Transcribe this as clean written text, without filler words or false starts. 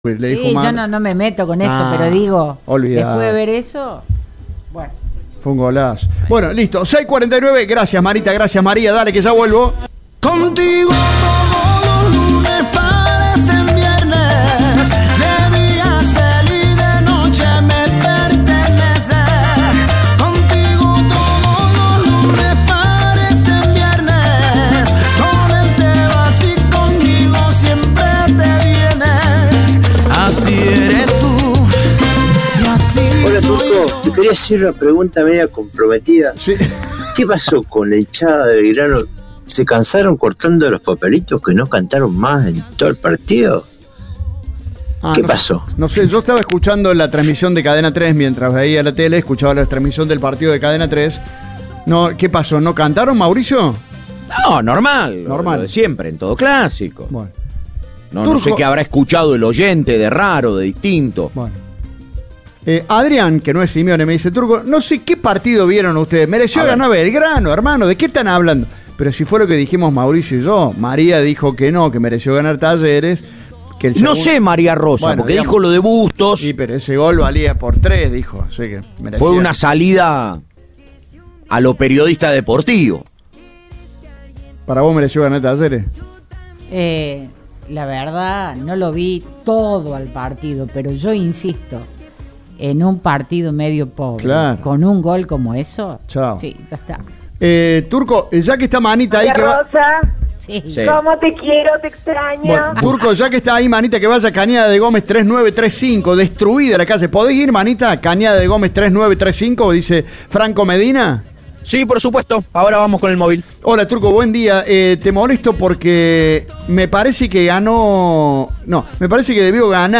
Pues le dijo Sí, mal. yo no me meto con eso, pero digo, olvidá. después de ver eso, bueno. Fue un golazo. Bueno, listo. 6:49. Gracias, Marita. Gracias, María. Dale, que ya vuelvo. Contigo todos los lunes parecen viernes, de día y de noche me pertenece. Contigo todos los lunes parecen viernes, con él te vas y conmigo siempre te vienes. Así eres tú y así Hola, soy Turco. yo. Te quería hacer una pregunta media comprometida. Sí. ¿Qué pasó con la hinchada de Belgrano? ¿Se cansaron cortando los papelitos que no cantaron más en todo el partido? ¿Qué pasó? No sé, yo estaba escuchando la transmisión de Cadena 3 mientras veía la tele, escuchaba la transmisión del partido de Cadena 3. No, ¿qué pasó? ¿No cantaron, Mauricio? No, normal. Normal. Lo de siempre, en todo clásico. Bueno, No sé qué habrá escuchado el oyente de raro, de distinto. bueno. Adrián, que no es Simeone, me dice, Turco, no sé qué partido vieron ustedes. Mereció ganar Belgrano, hermano. ¿De qué están hablando? Pero si fue lo que dijimos Mauricio y yo. María dijo que no, que mereció ganar Talleres. Que el No sé, María Rosa, Bueno, porque digamos, dijo lo de Bustos. Sí, pero ese gol valía por 3, dijo. Así que merecía. Fue una salida a lo periodista deportivo. ¿Para vos mereció ganar Talleres? La verdad, no lo vi todo al partido, pero yo insisto, en un partido medio pobre, Claro. con un gol como eso, Chao. sí, ya está. Turco, ya que está Manita ahí, que va... Rosa, Sí. Sí. ¿cómo te quiero? Te extraño. Bueno, Turco, ya que está ahí, Manita, que vaya a Cañada de Gómez 3935, destruida la calle. ¿Podés ir, Manita? Cañada de Gómez 3935, dice Franco Medina. Sí, por supuesto. Ahora vamos con el móvil. Hola, Turco, buen día. Te molesto porque me parece que ganó... No, me parece que debió ganar.